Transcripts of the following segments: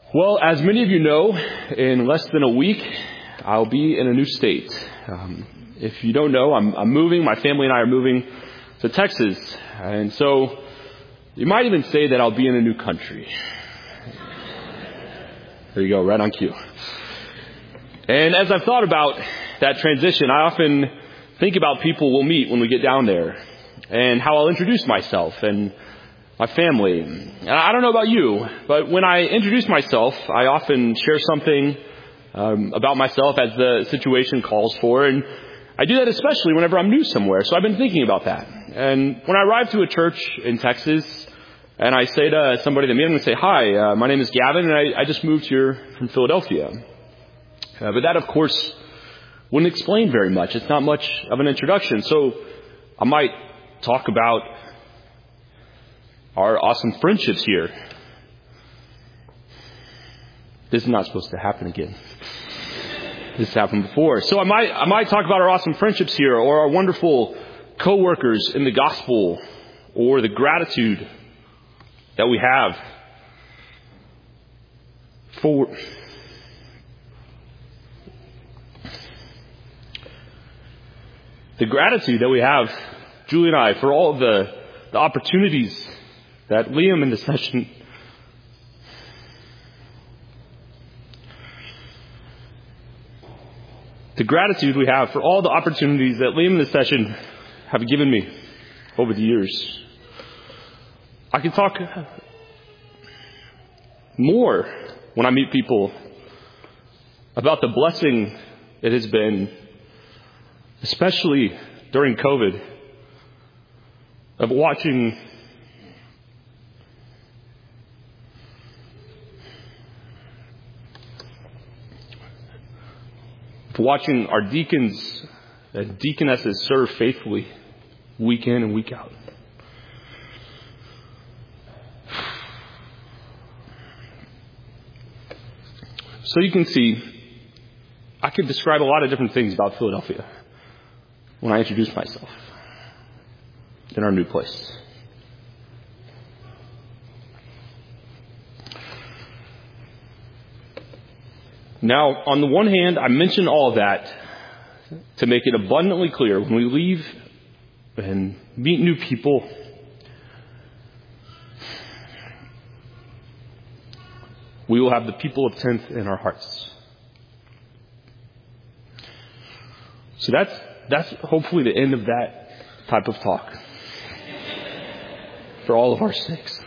Well, as many of you know, in less than a week, I'll be in a new state. If you don't know, I'm moving. My family and I are moving to Texas. And so you might even say that I'll be in a new country. There you go, right on cue. And as I've thought about that transition, I often think about people we'll meet when we get down there and how I'll introduce myself and my family. And I don't know about you, but when I introduce myself, I often share something about myself as the situation calls for. And I do that especially whenever I'm new somewhere. So I've been thinking about that. And when I arrive to a church in Texas and I say to somebody that I'm going to say, hi, my name is Gavin and I just moved here from Philadelphia. But that, of course, wouldn't explain very much. It's not much of an introduction. So I might talk about our awesome friendships here. This is not supposed to happen again. This happened before. So I might talk about our awesome friendships here, or our wonderful co-workers in the gospel, or the gratitude that we have for Julie and I, for all of the opportunities that Liam in the session the gratitude we have for all the opportunities that Liam in the session have given me over the years. I can talk more when I meet people about the blessing it has been, especially during COVID, of watching our deacons and deaconesses serve faithfully week in and week out. So you can see, I could describe a lot of different things about Philadelphia when I introduce myself in our new place. Now, on the one hand, I mention all of that to make it abundantly clear when we leave and meet new people, we will have the people of 10th in our hearts. So that's hopefully the end of that type of talk for all of our sakes.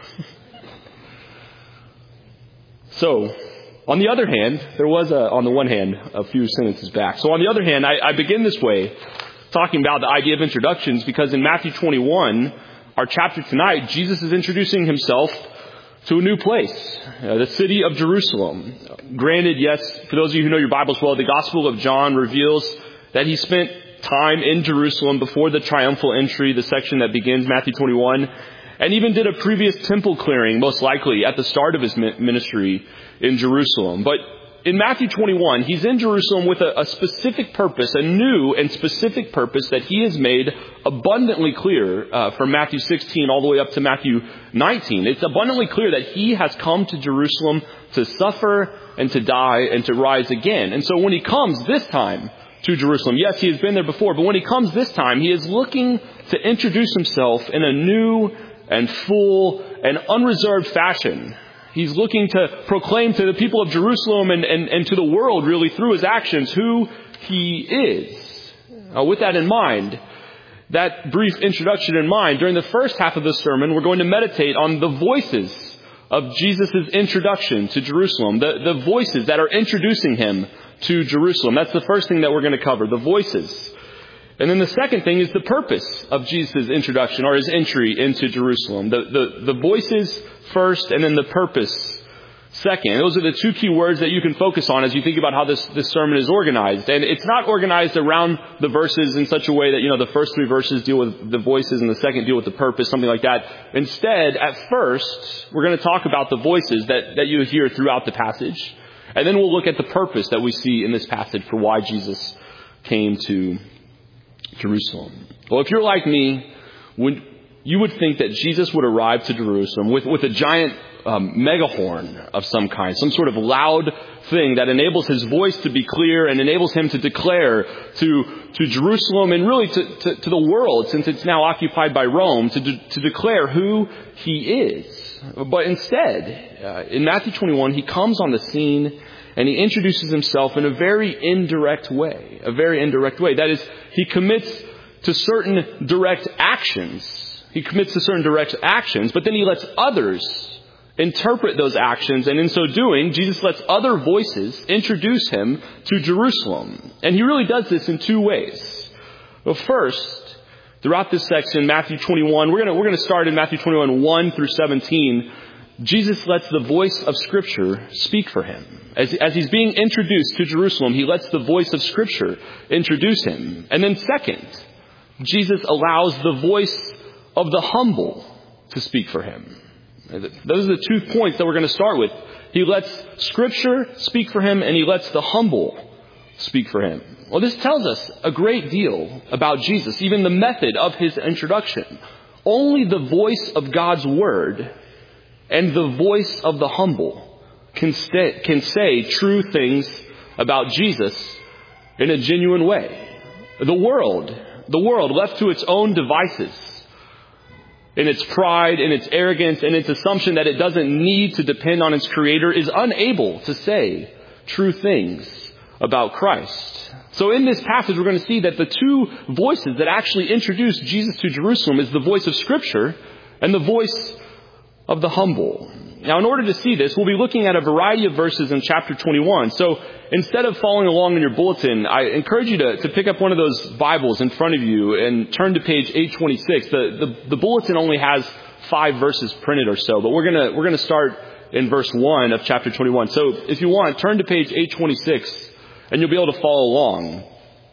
So, on the other hand, there was on the one hand, a few sentences back. So on the other hand, I begin this way, talking about the idea of introductions, because in Matthew 21, our chapter tonight, Jesus is introducing himself to a new place, the city of Jerusalem. Granted, yes, for those of you who know your Bibles well, the Gospel of John reveals that he spent time in Jerusalem before the triumphal entry, the section that begins Matthew 21, and even did a previous temple clearing, most likely, at the start of his ministry in Jerusalem. But in Matthew 21, he's in Jerusalem with a specific purpose, a new and specific purpose that he has made abundantly clear from Matthew 16 all the way up to Matthew 19. It's abundantly clear that he has come to Jerusalem to suffer and to die and to rise again. And so when he comes this time to Jerusalem, yes, he has been there before, but when he comes this time, he is looking to introduce himself in a new and full and unreserved fashion. He's looking to proclaim to the people of Jerusalem and to the world, really, through his actions, who he is. With that in mind, that brief introduction in mind, during the first half of this sermon, we're going to meditate on the voices of Jesus' introduction to Jerusalem, the voices that are introducing him to Jerusalem. That's the first thing that we're going to cover, the voices. And then the second thing is the purpose of Jesus' introduction, or his entry into Jerusalem. The voices first, and then the purpose second. Those are the two key words that you can focus on as you think about how this sermon is organized. And it's not organized around the verses in such a way that, the first three verses deal with the voices and the second deal with the purpose, something like that. Instead, at first, we're going to talk about the voices that you hear throughout the passage. And then we'll look at the purpose that we see in this passage for why Jesus came to Jerusalem. Well, if you're like me, you would think that Jesus would arrive to Jerusalem with a giant megahorn of some kind, some sort of loud thing that enables his voice to be clear and enables him to declare to Jerusalem and really to the world, since it's now occupied by Rome, to declare who he is. But instead, in Matthew 21, he comes on the scene and he introduces himself in a very indirect way. That is, he commits to certain direct actions. But then he lets others interpret those actions. And in so doing, Jesus lets other voices introduce him to Jerusalem. And he really does this in two ways. Well, first, throughout this section, Matthew 21, we're going to start in Matthew 21, 1 through 17. Jesus lets the voice of Scripture speak for him. As he's being introduced to Jerusalem, he lets the voice of Scripture introduce him. And then second, Jesus allows the voice of the humble to speak for him. Those are the 2 points that we're going to start with. He lets Scripture speak for him, and he lets the humble speak for him. Well, this tells us a great deal about Jesus, even the method of his introduction. Only the voice of God's Word and the voice of the humble can say true things about Jesus in a genuine way. The world, left to its own devices, in its pride, in its arrogance, and its assumption that it doesn't need to depend on its Creator, is unable to say true things about Christ. So in this passage, we're going to see that the two voices that actually introduce Jesus to Jerusalem is the voice of Scripture and the voice of the humble. Now, in order to see this, we'll be looking at a variety of verses in chapter 21. So instead of following along in your bulletin, I encourage you to pick up one of those Bibles in front of you and turn to page 826. The bulletin only has 5 verses printed or so, but we're going to start in verse 1 of chapter 21. So if you want, turn to page 826 and you'll be able to follow along.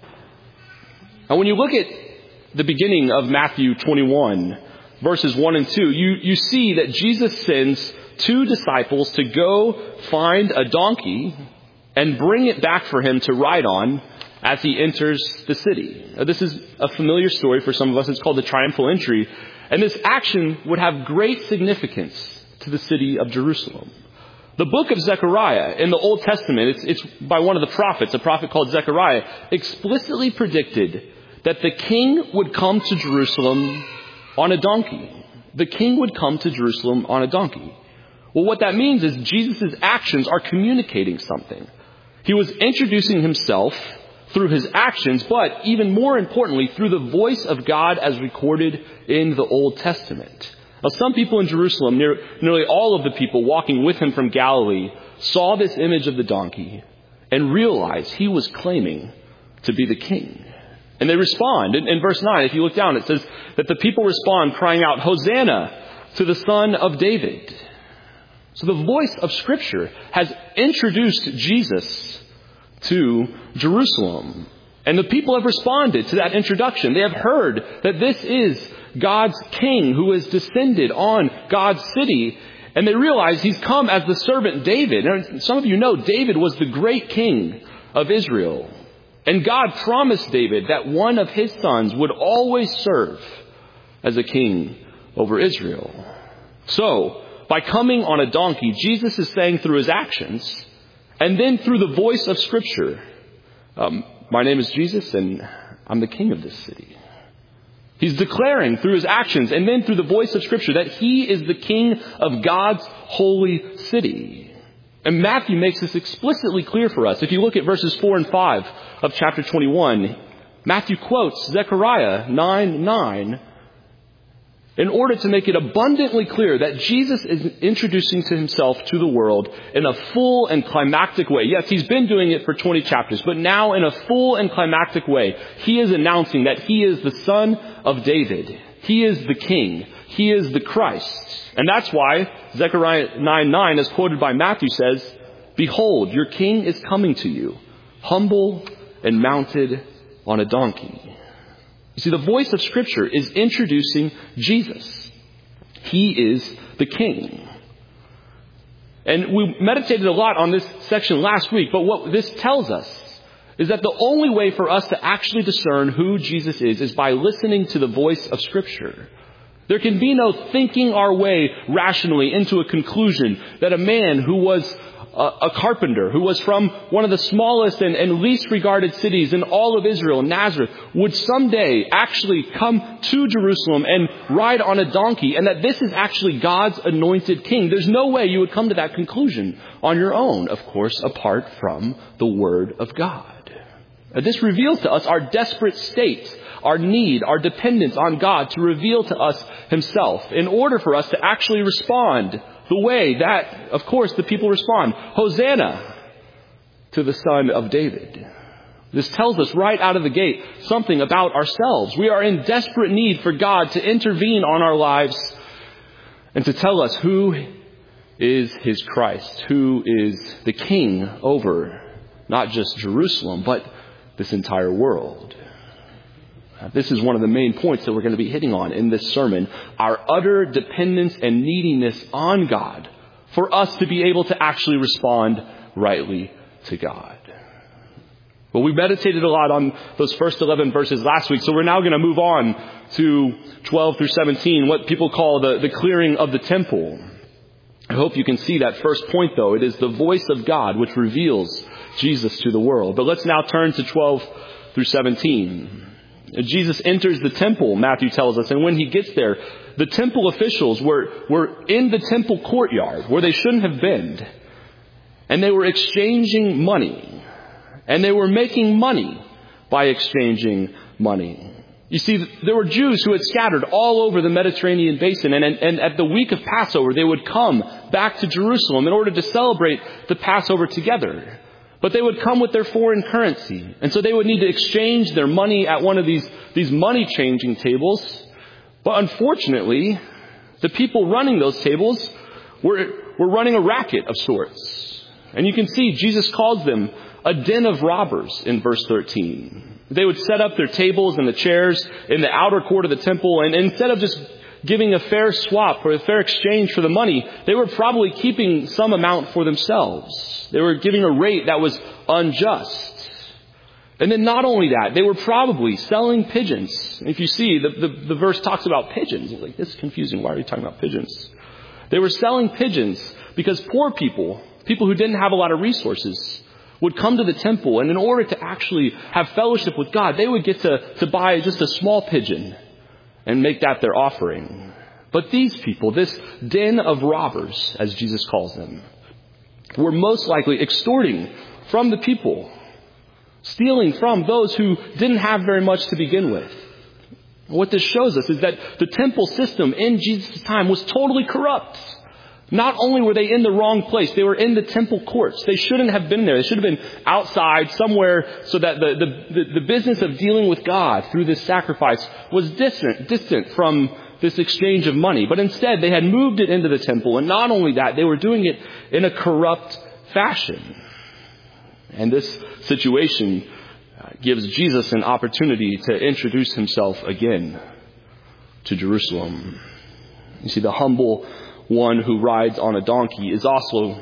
Now, when you look at the beginning of Matthew 21, verses 1 and 2, you see that Jesus sends 2 disciples to go find a donkey and bring it back for him to ride on as he enters the city. Now, this is a familiar story for some of us. It's called the triumphal entry. And this action would have great significance to the city of Jerusalem. The book of Zechariah in the Old Testament, it's by one of the prophets, a prophet called Zechariah, explicitly predicted that the king would come to Jerusalem on a donkey. The king would come to Jerusalem on a donkey. Well, what that means is Jesus' actions are communicating something. He was introducing himself through his actions, but even more importantly, through the voice of God as recorded in the Old Testament. Now, some people in Jerusalem, nearly all of the people walking with him from Galilee, saw this image of the donkey and realized he was claiming to be the king. And they respond. In verse 9, if you look down, it says that the people respond crying out, "Hosanna to the Son of David." So the voice of Scripture has introduced Jesus to Jerusalem. And the people have responded to that introduction. They have heard that this is God's king who has descended on God's city. And they realize he's come as the servant David. And some of you know David was the great king of Israel. And God promised David that one of his sons would always serve as a king over Israel. So, by coming on a donkey, Jesus is saying through his actions, and then through the voice of Scripture, my name is Jesus and I'm the king of this city. He's declaring through his actions and then through the voice of Scripture that he is the king of God's holy city. And Matthew makes this explicitly clear for us. If you look at verses 4 and 5 of chapter 21, Matthew quotes Zechariah 9:9 in order to make it abundantly clear that Jesus is introducing to himself to the world in a full and climactic way. Yes, he's been doing it for 20 chapters, but now in a full and climactic way, he is announcing that he is the Son of David. He is the King. He is the Christ. And that's why Zechariah 9:9, as quoted by Matthew, says, "Behold, your king is coming to you, humble and mounted on a donkey." You see, the voice of Scripture is introducing Jesus. He is the King. And we meditated a lot on this section last week, but what this tells us is that the only way for us to actually discern who Jesus is by listening to the voice of Scripture. There can be no thinking our way rationally into a conclusion that a man who was a carpenter, who was from one of the smallest and least regarded cities in all of Israel, Nazareth, would someday actually come to Jerusalem and ride on a donkey, and that this is actually God's anointed king. There's no way you would come to that conclusion on your own, of course, apart from the Word of God. This reveals to us our desperate state, our need, our dependence on God to reveal to us Himself in order for us to actually respond the way that, of course, the people respond. Hosanna to the Son of David. This tells us right out of the gate something about ourselves. We are in desperate need for God to intervene on our lives and to tell us who is His Christ, who is the King over not just Jerusalem, but this entire world. This is one of the main points that we're going to be hitting on in this sermon. Our utter dependence and neediness on God for us to be able to actually respond rightly to God. Well, we meditated a lot on those first 11 verses last week, so we're now going to move on to 12 through 17, what people call the clearing of the temple. I hope you can see that first point, though. It is the voice of God which reveals Jesus to the world. But let's now turn to 12 through 17. Jesus enters the temple, Matthew tells us, and when he gets there, the temple officials were in the temple courtyard where they shouldn't have been, and they were exchanging money, and they were making money by exchanging money. You see, there were Jews who had scattered all over the Mediterranean basin, and at the week of Passover, they would come back to Jerusalem in order to celebrate the Passover together. But they would come with their foreign currency. And so they would need to exchange their money at one of these money changing tables. But unfortunately, the people running those tables were running a racket of sorts. And you can see Jesus calls them a den of robbers in verse 13. They would set up their tables and the chairs in the outer court of the temple, and instead of just giving a fair swap or a fair exchange for the money, they were probably keeping some amount for themselves. They were giving a rate that was unjust. And then not only that, they were probably selling pigeons. If you see, the verse talks about pigeons. You're like, this is confusing. Why are you talking about pigeons? They were selling pigeons because poor people who didn't have a lot of resources, would come to the temple, and in order to actually have fellowship with God, they would get to buy just a small pigeon and make that their offering. But these people, this den of robbers, as Jesus calls them, were most likely extorting from the people, stealing from those who didn't have very much to begin with. What this shows us is that the temple system in Jesus' time was totally corrupt. Not only were they in the wrong place, they were in the temple courts. They shouldn't have been there. They should have been outside somewhere so that the business of dealing with God through this sacrifice was distant from this exchange of money. But instead, they had moved it into the temple. And not only that, they were doing it in a corrupt fashion. And this situation gives Jesus an opportunity to introduce himself again to Jerusalem. You see, the humble one who rides on a donkey is also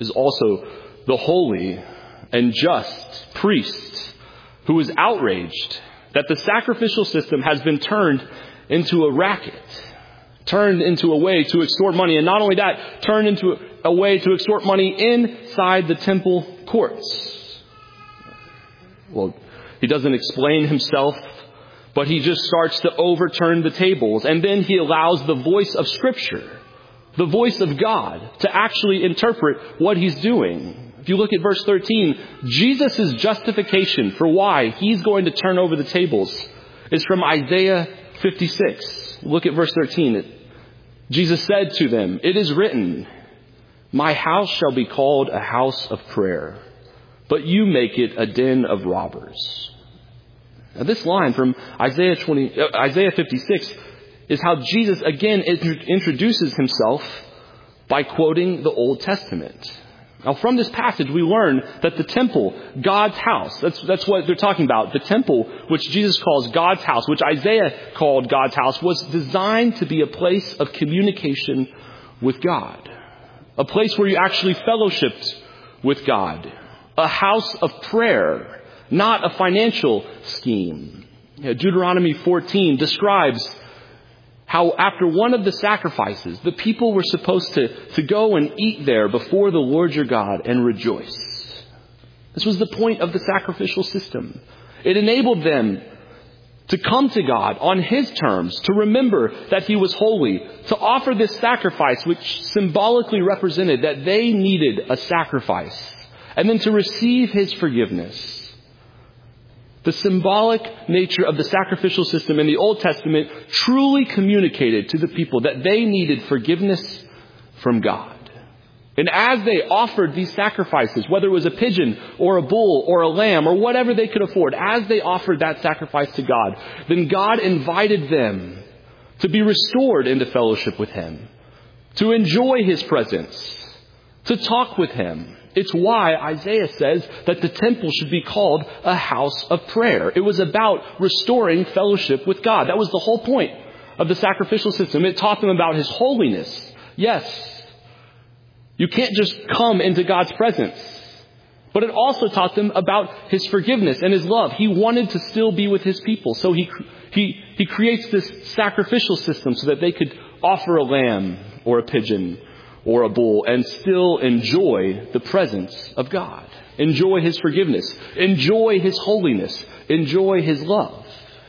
the holy and just priest who is outraged that the sacrificial system has been turned into a racket, turned into a way to extort money, and not only that, turned into a way to extort money inside the temple courts. Well, he doesn't explain himself, but he just starts to overturn the tables, and then he allows the voice of Scripture, the voice of God, to actually interpret what he's doing. If you look at verse 13, Jesus' justification for why he's going to turn over the tables is from Isaiah 56. Look at verse 13. Jesus said to them, "It is written, 'My house shall be called a house of prayer, but you make it a den of robbers.'" Now this line from Isaiah 56 is how Jesus again introduces himself by quoting the Old Testament. Now from this passage we learn that the temple, God's house, that's what they're talking about. The temple, which Jesus calls God's house, which Isaiah called God's house, was designed to be a place of communication with God. A place where you actually fellowshipped with God. A house of prayer, not a financial scheme. Deuteronomy 14 describes how after one of the sacrifices, the people were supposed to go and eat there before the Lord your God and rejoice. This was the point of the sacrificial system. It enabled them to come to God on His terms, to remember that He was holy, to offer this sacrifice which symbolically represented that they needed a sacrifice, and then to receive His forgiveness. The symbolic nature of the sacrificial system in the Old Testament truly communicated to the people that they needed forgiveness from God. And as they offered these sacrifices, whether it was a pigeon or a bull or a lamb or whatever they could afford, as they offered that sacrifice to God, then God invited them to be restored into fellowship with Him, to enjoy His presence, to talk with Him. It's why Isaiah says that the temple should be called a house of prayer. It was about restoring fellowship with God. That was the whole point of the sacrificial system. It taught them about His holiness. Yes, you can't just come into God's presence. But it also taught them about His forgiveness and His love. He wanted to still be with His people. So He creates this sacrificial system so that they could offer a lamb or a pigeon or a bull and still enjoy the presence of God. Enjoy His forgiveness. Enjoy His holiness. Enjoy His love.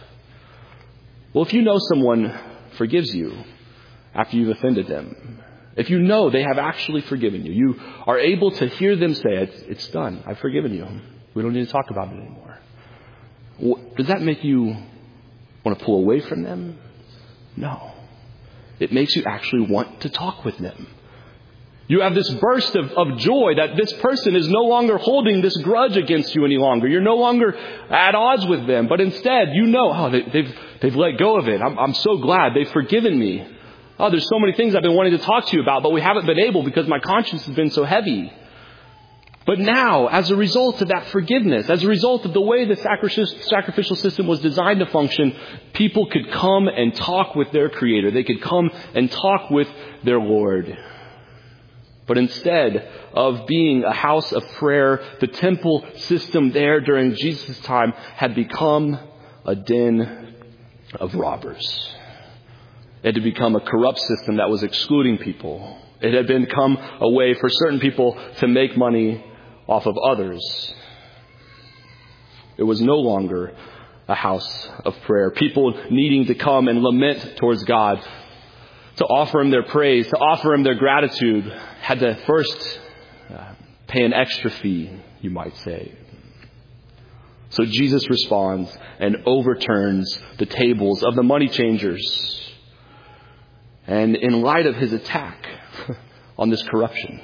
Well, if you know someone forgives you after you've offended them, if you know they have actually forgiven you, you are able to hear them say, it's done. I've forgiven you. We don't need to talk about it anymore. Does that make you want to pull away from them? No. It makes you actually want to talk with them. You have this burst of joy that this person is no longer holding this grudge against you any longer. You're no longer at odds with them. But instead, you know, they've let go of it. I'm so glad they've forgiven me. Oh, there's so many things I've been wanting to talk to you about, but we haven't been able because my conscience has been so heavy. But now, as a result of that forgiveness, as a result of the way the sacrificial system was designed to function, people could come and talk with their Creator. They could come and talk with their Lord. But instead of being a house of prayer, the temple system there during Jesus' time had become a den of robbers. It had become a corrupt system that was excluding people. It had become a way for certain people to make money off of others. It was no longer a house of prayer. People needing to come and lament towards God, to offer Him their praise, to offer Him their gratitude, had to first pay an extra fee, you might say. So Jesus responds and overturns the tables of the money changers. And in light of His attack on this corruption,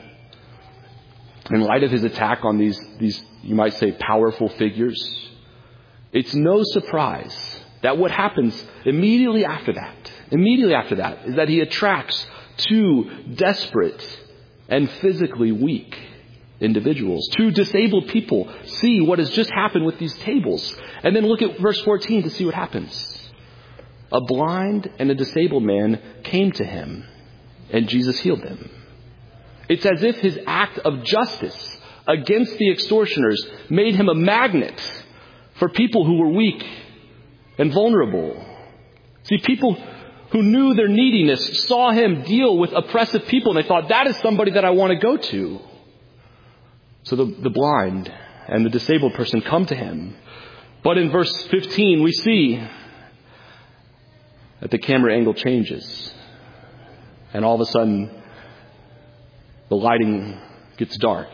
in light of His attack on these, you might say, powerful figures, it's no surprise that what happens immediately after that is that He attracts two desperate and physically weak individuals. Two disabled people see what has just happened with these tables. And then look at verse 14 to see what happens. A blind and a disabled man came to Him, and Jesus healed them. It's as if His act of justice against the extortioners made Him a magnet for people who were weak and vulnerable. See, people who knew their neediness saw Him deal with oppressive people, and they thought, that is somebody that I want to go to. So the blind and the disabled person come to Him. But in verse 15, we see that the camera angle changes. And all of a sudden, the lighting gets dark.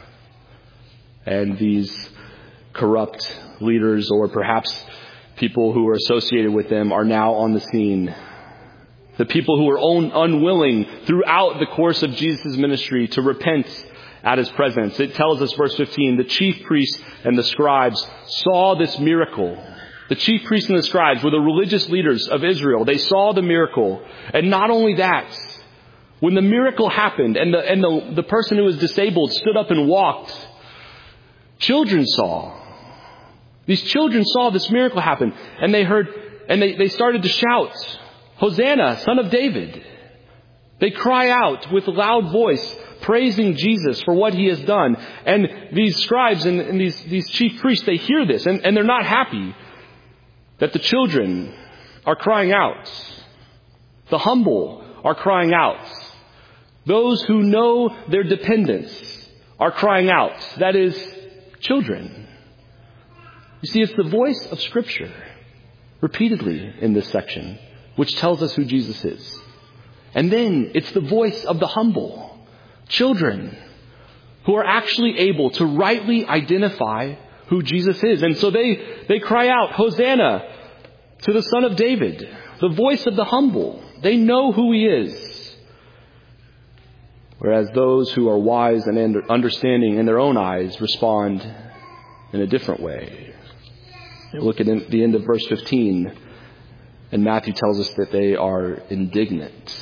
And these corrupt leaders, or perhaps people who are associated with them, are now on the scene. The people who were unwilling throughout the course of Jesus' ministry to repent at His presence. It tells us, verse 15, the chief priests and the scribes saw this miracle. The chief priests and the scribes were the religious leaders of Israel. They saw the miracle. And not only that, when the miracle happened and the person who was disabled stood up and walked, children saw. These children saw this miracle happen, and they heard, and they started to shout, Hosanna, Son of David. They cry out with a loud voice, praising Jesus for what He has done. And these scribes and these chief priests, they hear this, and they're not happy that the children are crying out. The humble are crying out. Those who know their dependence are crying out. That is, children. You see, it's the voice of Scripture repeatedly in this section which tells us who Jesus is. And then it's the voice of the humble, children, who are actually able to rightly identify who Jesus is. And so they cry out, Hosanna to the Son of David, the voice of the humble. They know who he is. Whereas those who are wise and understanding in their own eyes respond in a different way. Look at the end of verse 15, and Matthew tells us that they are indignant.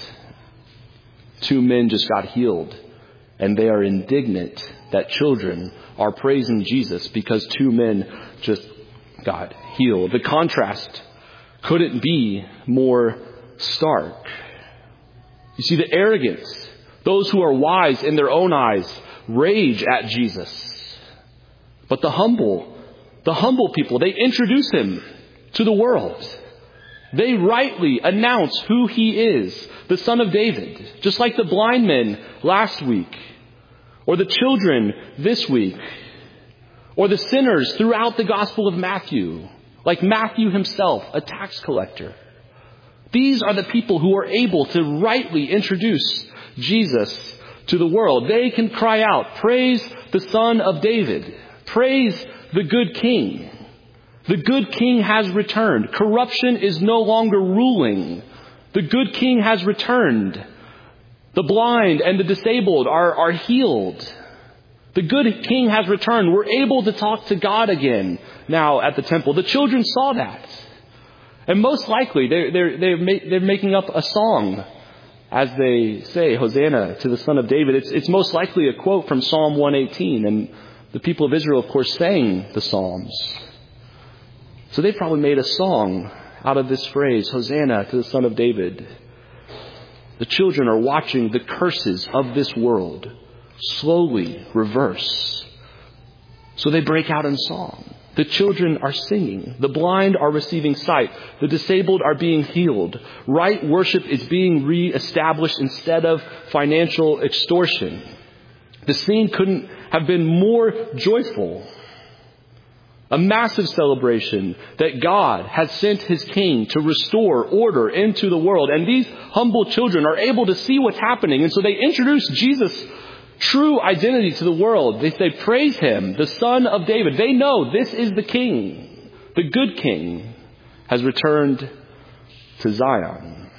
2 men just got healed, and they are indignant that children are praising Jesus because 2 men just got healed. The contrast couldn't be more stark. You see, the arrogance, those who are wise in their own eyes, rage at Jesus. But the humble people, they introduce him to the world. They rightly announce who he is, the Son of David, just like the blind men last week, or the children this week, or the sinners throughout the Gospel of Matthew, like Matthew himself, a tax collector. These are the people who are able to rightly introduce Jesus to the world. They can cry out, praise the Son of David, praise the good King. The good King has returned. Corruption is no longer ruling. The good King has returned. The blind and the disabled are healed. The good King has returned. We're able to talk to God again now at the temple. The children saw that. And most likely they're making up a song as they say, Hosanna to the Son of David. It's most likely a quote from Psalm 118. And the people of Israel, of course, sang the Psalms. So they probably made a song out of this phrase, Hosanna to the Son of David. The children are watching the curses of this world slowly reverse. So they break out in song. The children are singing. The blind are receiving sight. The disabled are being healed. Right worship is being reestablished instead of financial extortion. The scene couldn't have been more joyful. A massive celebration that God has sent his King to restore order into the world. And these humble children are able to see what's happening. And so they introduce Jesus' true identity to the world. They say, praise him, the Son of David. They know this is the King. The good King has returned to Zion.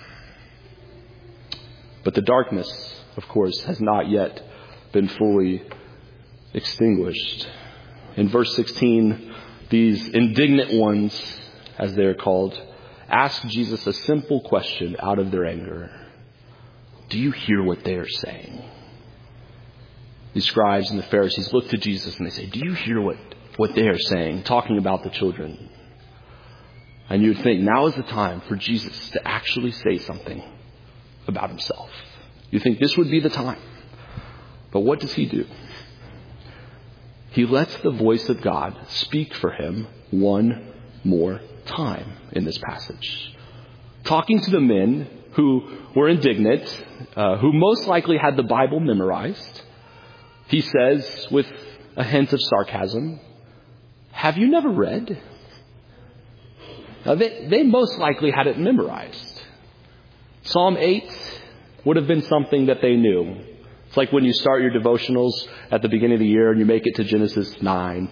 But the darkness, of course, has not yet been fully extinguished. In verse 16, these indignant ones, as they are called, ask Jesus a simple question out of their anger. Do you hear what they are saying? The scribes and the Pharisees look to Jesus and they say, do you hear what they are saying, talking about the children? And you would think now is the time for Jesus to actually say something about himself. You think this would be the time. But what does he do? He lets the voice of God speak for him one more time in this passage. Talking to the men who were indignant, who most likely had the Bible memorized, he says with a hint of sarcasm, have you never read? Now they most likely had it memorized. Psalm 8 would have been something that they knew. It's like when you start your devotionals at the beginning of the year and you make it to Genesis 9.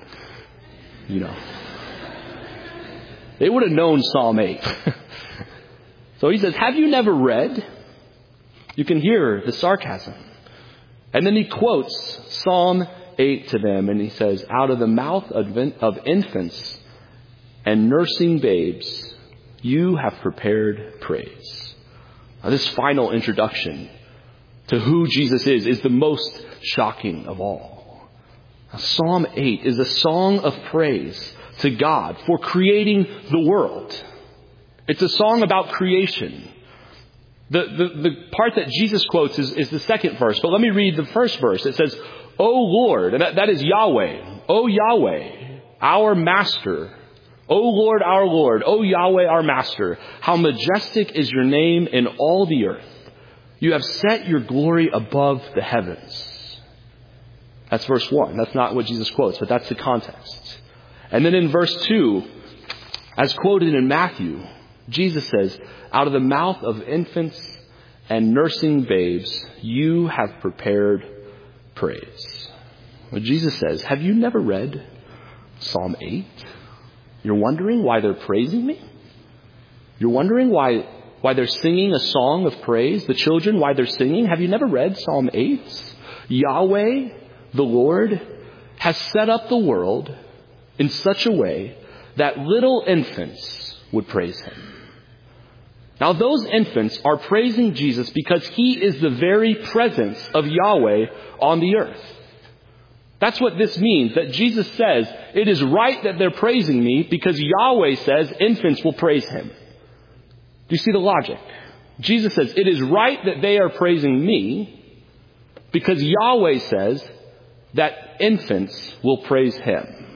They would have known Psalm 8. So he says, have you never read? You can hear the sarcasm. And then he quotes Psalm 8 to them. And he says, out of the mouth of infants and nursing babes, you have prepared praise. Now, this final introduction to who Jesus is the most shocking of all. Now, Psalm 8 is a song of praise to God for creating the world. It's a song about creation. The part that Jesus quotes is the second verse. But let me read the first verse. It says, O Lord, and that is Yahweh. O Yahweh, our Master, O Lord, our Lord, O Yahweh, our Master, how majestic is your name in all the earth. You have set your glory above the heavens. That's verse 1. That's not what Jesus quotes, but that's the context. And then in verse 2, as quoted in Matthew, Jesus says, out of the mouth of infants and nursing babes, you have prepared praise. Well, Jesus says, have you never read Psalm 8? You're wondering why they're praising me? You're wondering why they're singing a song of praise? The children, why they're singing? Have you never read Psalm 8? Yahweh, the Lord, has set up the world in such a way that little infants would praise him. Now those infants are praising Jesus because he is the very presence of Yahweh on the earth. That's what this means, that Jesus says, it is right that they're praising me because Yahweh says infants will praise him. Do you see the logic? Jesus says, it is right that they are praising me because Yahweh says that infants will praise him.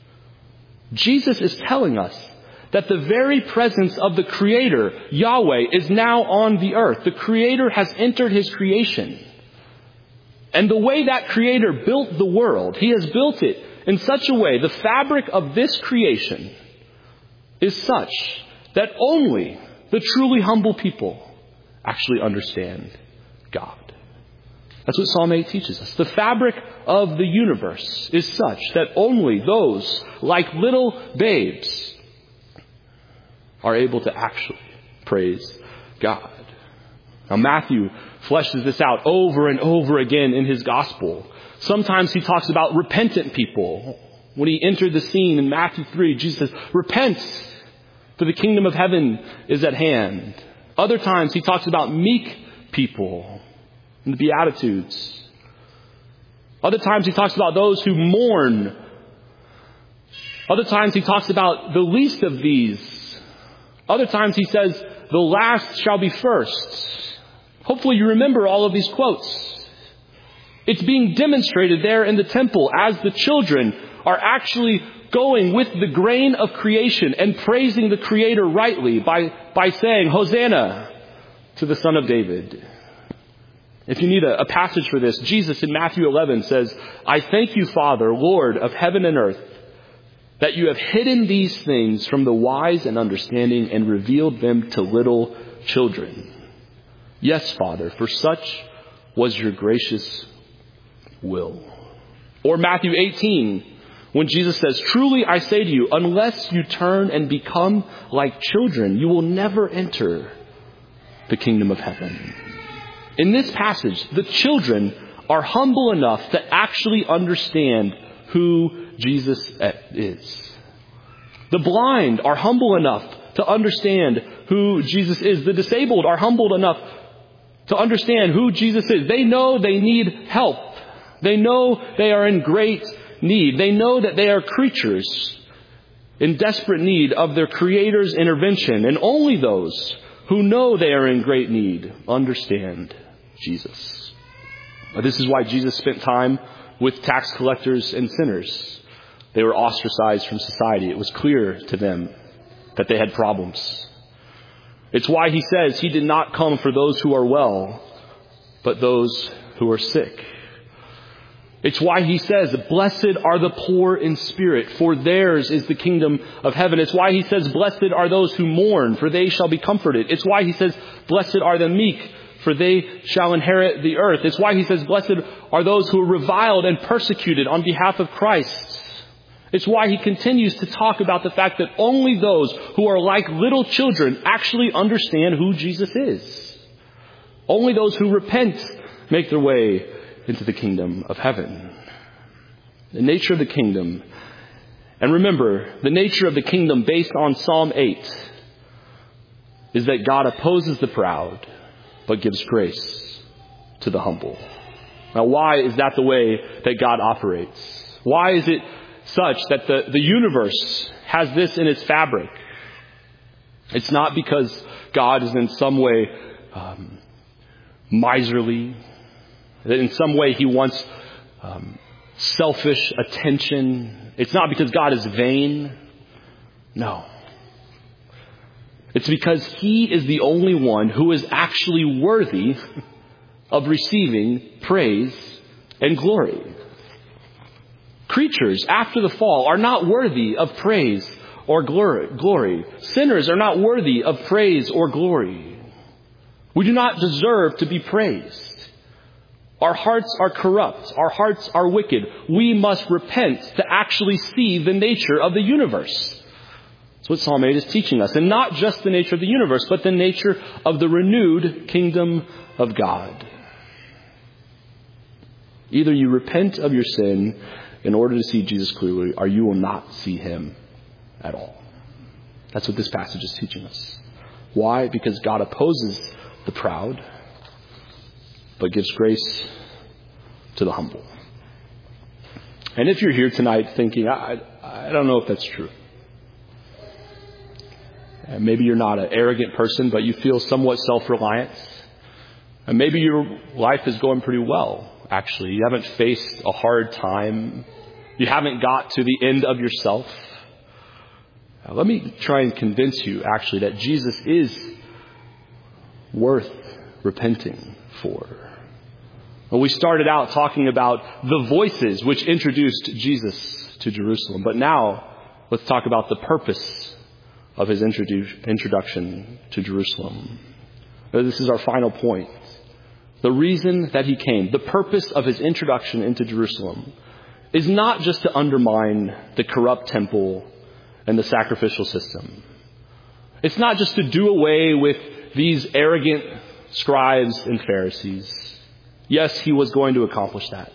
Jesus is telling us that the very presence of the Creator, Yahweh, is now on the earth. The Creator has entered his creation. And the way that Creator built the world, he has built it in such a way, the fabric of this creation is such that only the truly humble people actually understand God. That's what Psalm 8 teaches us. The fabric of the universe is such that only those, like little babes, are able to actually praise God. Now Matthew fleshes this out over and over again in his gospel. Sometimes he talks about repentant people. When he entered the scene in Matthew 3, Jesus says, repent, for the kingdom of heaven is at hand. Other times he talks about meek people in the Beatitudes. Other times he talks about those who mourn. Other times he talks about the least of these. Other times he says, the last shall be first. Hopefully you remember all of these quotes. It's being demonstrated there in the temple as the children are actually going with the grain of creation and praising the Creator rightly by saying, Hosanna to the Son of David. If you need a passage for this, Jesus in Matthew 11 says, I thank you, Father, Lord of heaven and earth, that you have hidden these things from the wise and understanding and revealed them to little children. Yes, Father, for such was your gracious will. Or Matthew 18, when Jesus says, truly I say to you, unless you turn and become like children, you will never enter the kingdom of heaven. In this passage, the children are humble enough to actually understand who Jesus is. The blind are humble enough to understand who Jesus is. The disabled are humbled enough to understand who Jesus is. They know they need help. They know they are in great need. They know that they are creatures in desperate need of their Creator's intervention. And only those who know they are in great need understand Jesus. This is why Jesus spent time with tax collectors and sinners. They were ostracized from society. It was clear to them that they had problems. It's why he says he did not come for those who are well, but those who are sick. It's why he says, blessed are the poor in spirit, for theirs is the kingdom of heaven. It's why he says, blessed are those who mourn, for they shall be comforted. It's why he says, blessed are the meek, for they shall inherit the earth. It's why he says, blessed are those who are reviled and persecuted on behalf of Christ. It's why he continues to talk about the fact that only those who are like little children actually understand who Jesus is. Only those who repent make their way into the kingdom of heaven. The nature of the kingdom. And remember, the nature of the kingdom based on Psalm 8 is that God opposes the proud, but gives grace to the humble. Now, why is that the way that God operates? Why is it such that the universe has this in its fabric? It's not because God is in some way miserly, that in some way he wants selfish attention. It's not because God is vain. No. It's because he is the only one who is actually worthy of receiving praise and glory. Creatures after the fall are not worthy of praise or glory. Sinners are not worthy of praise or glory. We do not deserve to be praised. Our hearts are corrupt. Our hearts are wicked. We must repent to actually see the nature of the universe. That's what Psalm 8 is teaching us. And not just the nature of the universe, but the nature of the renewed kingdom of God. Either you repent of your sin in order to see Jesus clearly, or you will not see him at all. That's what this passage is teaching us. Why? Because God opposes the proud, but gives grace to the humble. And if you're here tonight thinking, I don't know if that's true. And maybe you're not an arrogant person, but you feel somewhat self-reliant. And maybe your life is going pretty well, actually. You haven't faced a hard time. You haven't got to the end of yourself. Let me try and convince you, actually, that Jesus is worth repenting for. Well, we started out talking about the voices which introduced Jesus to Jerusalem. But now, let's talk about the purpose of his introduction to Jerusalem. This is our final point. The reason that he came, the purpose of his introduction into Jerusalem, is not just to undermine the corrupt temple and the sacrificial system. It's not just to do away with these arrogant scribes and Pharisees. Yes, he was going to accomplish that.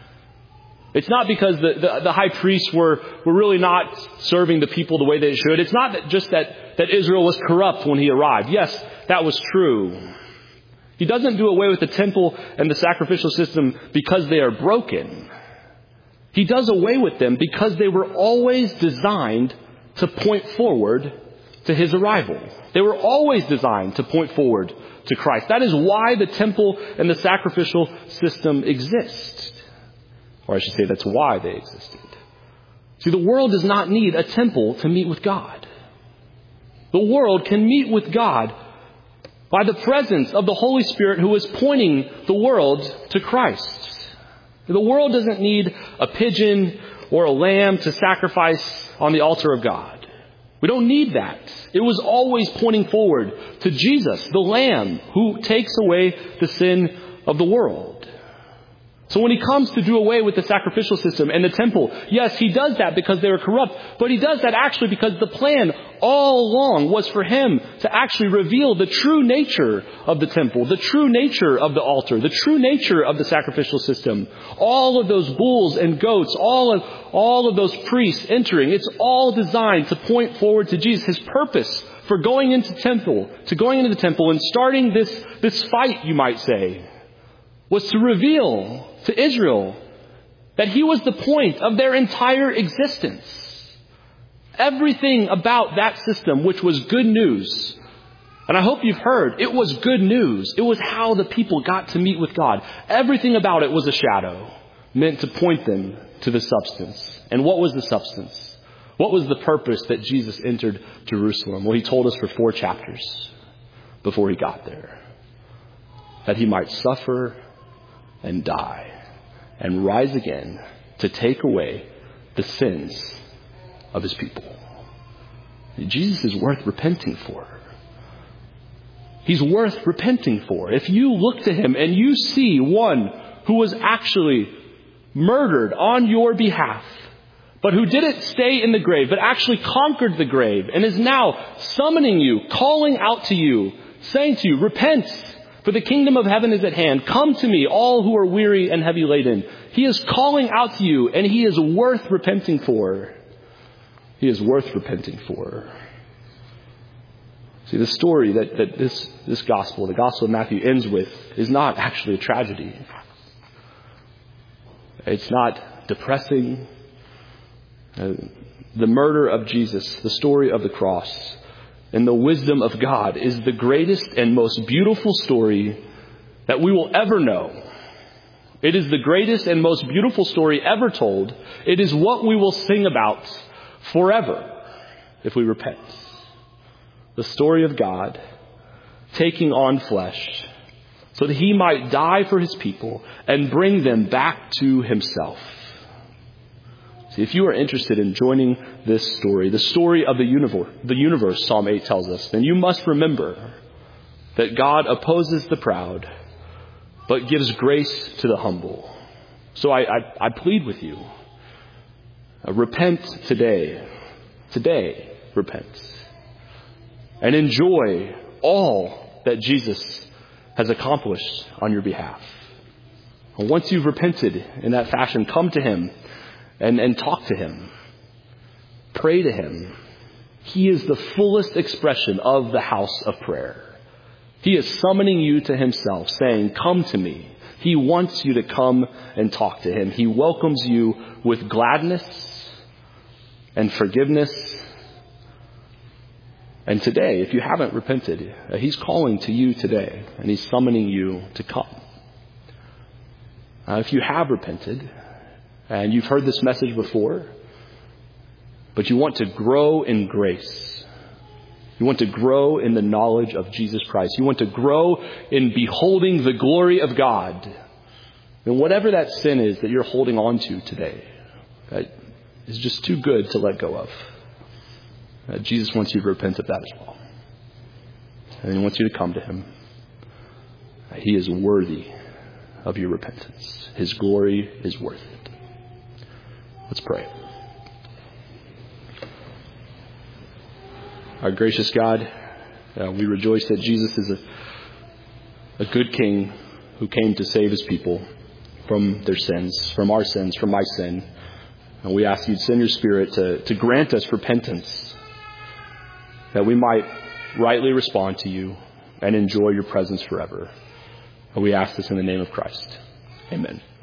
It's not because the high priests were really not serving the people the way they should. It's not just that Israel was corrupt when he arrived. Yes, that was true. He doesn't do away with the temple and the sacrificial system because they are broken. He does away with them because they were always designed to point forward to his arrival. They were always designed to point forward to Christ. That is why the temple and the sacrificial system exist. Or I should say that's why they existed. See, the world does not need a temple to meet with God. The world can meet with God by the presence of the Holy Spirit who is pointing the world to Christ. The world doesn't need a pigeon or a lamb to sacrifice on the altar of God. We don't need that. It was always pointing forward to Jesus, the Lamb, who takes away the sin of the world. So when he comes to do away with the sacrificial system and the temple, yes, he does that because they were corrupt, but he does that actually because the plan all along was for him to actually reveal the true nature of the temple, the true nature of the altar, the true nature of the sacrificial system. All of those bulls and goats, all of those priests entering, it's all designed to point forward to Jesus. His purpose for going into the temple and starting this fight, you might say, was to reveal to Israel that he was the point of their entire existence. Everything about that system, which was good news, and I hope you've heard, it was good news. It was how the people got to meet with God. Everything about it was a shadow, meant to point them to the substance. And what was the substance? What was the purpose that Jesus entered Jerusalem? Well, he told us for 4 chapters before he got there. That he might suffer and die and rise again to take away the sins of his people. Jesus is worth repenting for. He's worth repenting for. If you look to him and you see one who was actually murdered on your behalf, but who didn't stay in the grave, but actually conquered the grave and is now summoning you, calling out to you, saying to you, repent, for the kingdom of heaven is at hand. Come to me, all who are weary and heavy laden. He is calling out to you, and he is worth repenting for. He is worth repenting for. See, the story that this gospel, the Gospel of Matthew, ends with is not actually a tragedy. It's not depressing. The murder of Jesus, the story of the cross, and the wisdom of God is the greatest and most beautiful story that we will ever know. It is the greatest and most beautiful story ever told. It is what we will sing about forever. if we repent. The story of God taking on flesh so that he might die for his people and bring them back to himself. See, if you are interested in joining this story, the story of the universe, Psalm 8 tells us, then you must remember that God opposes the proud, but gives grace to the humble. So I plead with you, repent today. Today, repent. And enjoy all that Jesus has accomplished on your behalf. And once you've repented in that fashion, come to him and talk to him. Pray to him. He is the fullest expression of the house of prayer. He is summoning you to himself, saying, come to me. He wants you to come and talk to him. He welcomes you with gladness and forgiveness. And today, if you haven't repented, he's calling to you today, and he's summoning you to come. If you have repented, and you've heard this message before, but you want to grow in grace, you want to grow in the knowledge of Jesus Christ, you want to grow in beholding the glory of God, then whatever that sin is that you're holding on to today, that is just too good to let go of. Jesus wants you to repent of that as well. And he wants you to come to him. He is worthy of your repentance. His glory is worth it. Let's pray. Our gracious God, we rejoice that Jesus is a good king who came to save his people from their sins, from our sins, from my sin. And we ask you to send your Spirit to grant us repentance, that we might rightly respond to you and enjoy your presence forever. And we ask this in the name of Christ. Amen.